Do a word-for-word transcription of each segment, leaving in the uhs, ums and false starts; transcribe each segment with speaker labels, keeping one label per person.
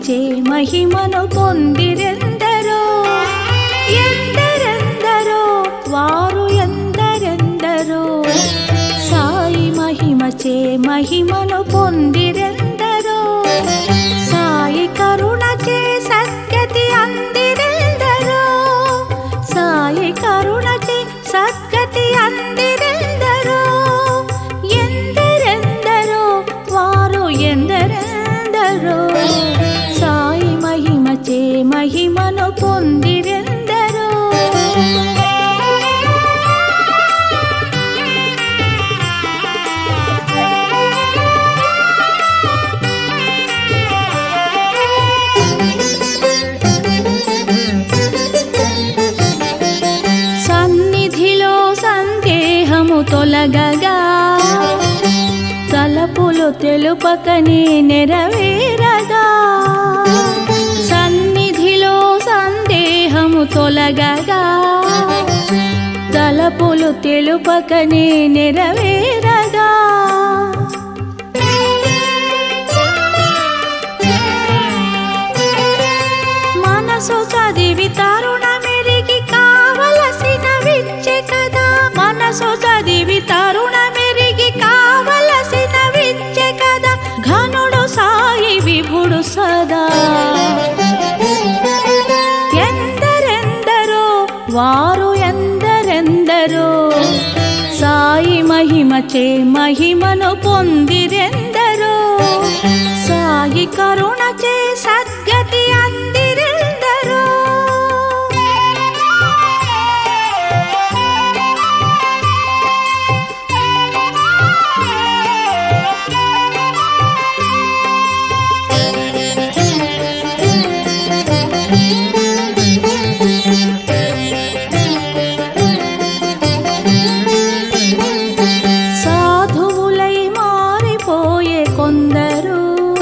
Speaker 1: మహిమచే మహిమను పొందిరెందరో ఎందరెందరో వారు ఎందరెందరో సాయి మహిమచే మహిమను పొందిరెందరో సాయి కరుణచే సద్గతి అందిరెందరో సాయి కరుణచే సద్గతి అందిరెందరో ఎందరెందరో వారు ఎందరెందరో సాయి మహిమచే మహిమను పొందిరెందరో సన్నిధిలో సందేహము తొలగగా తలపులు తెలుపకనే నెరవేరగా సన్నిధిలో సందేహము తొలగగా తలపులు తెలుపకనే నెరవేరగా మనసు చదివి తరుణ మెరిగి కావలసిన విచ్చే కదా మనసు చదివి తరుణ మెరిగి కావలసిన విచ్చే కదా ఘనుడు సాయి విభుడు సదా ఎందరెందరో వారు ఎందరెందరో సాయి మహిమచే మహిమను పొందిరెందరో సాయి కరుణచే సద్గతి అందిరెందరో సాధువులై మారిపోయే కొందరు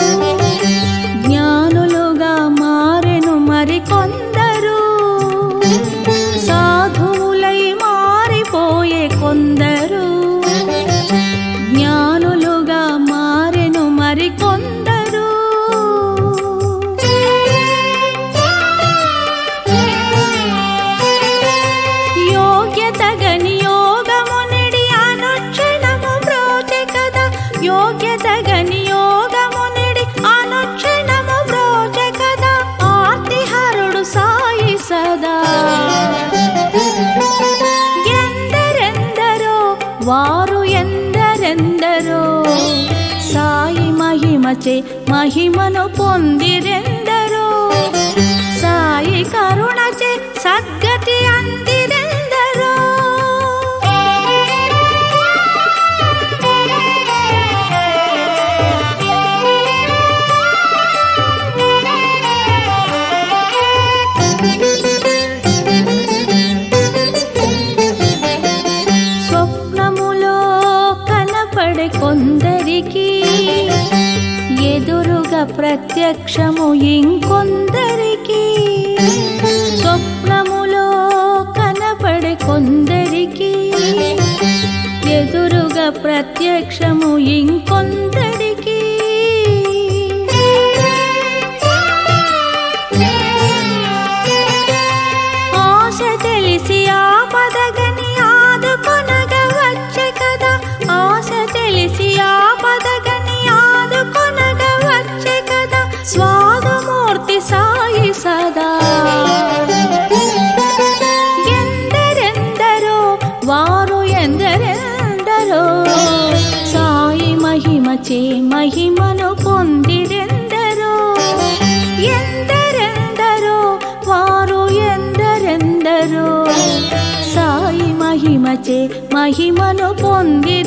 Speaker 1: జ్ఞానులుగా మారెను మరికొందరు సాధువులై మారిపోయే కొందరు జ్ఞానులుగా మారెను మరికొందరు యోగ్యతగని యోగమునిడి అనుక్షణము బ్రోచె కదా యోగ్యతగని యోగమునిడి అనుక్షణము బ్రోచె కదా ఆర్తిహరుడు సాయి సదా ఎందరెందరో వారు ఎందరెందరో సాయి మహిమచే మహిమను పొందిరెందరో సాయి కరుణచే సద్గతి అందిరెందరో స్వప్నములో కనపడే కొందరికి ఎదురుగా ప్రత్యక్షము ఇంకొందరికి స్వప్నములో కనపడే కొందరికి ఎదురుగా ప్రత్యక్షము ఇంకొందరికి ఆశ తెలిసి ఆపదగని ఆదుకొనగా వచ్చే కదా ఆశ తెలిసి ఆపదగని ఆదుకొనగా వచ్చే కదా స్వాదమూర్తి సాయి సదా ఎందరెందరో వారు ఎందరెందరో సాయి మహిమచే మహిమను పొందిరెందరో ఎందరెందరో వారు ఎందరెందరో సాయి మహిమచే మహిమను పొంది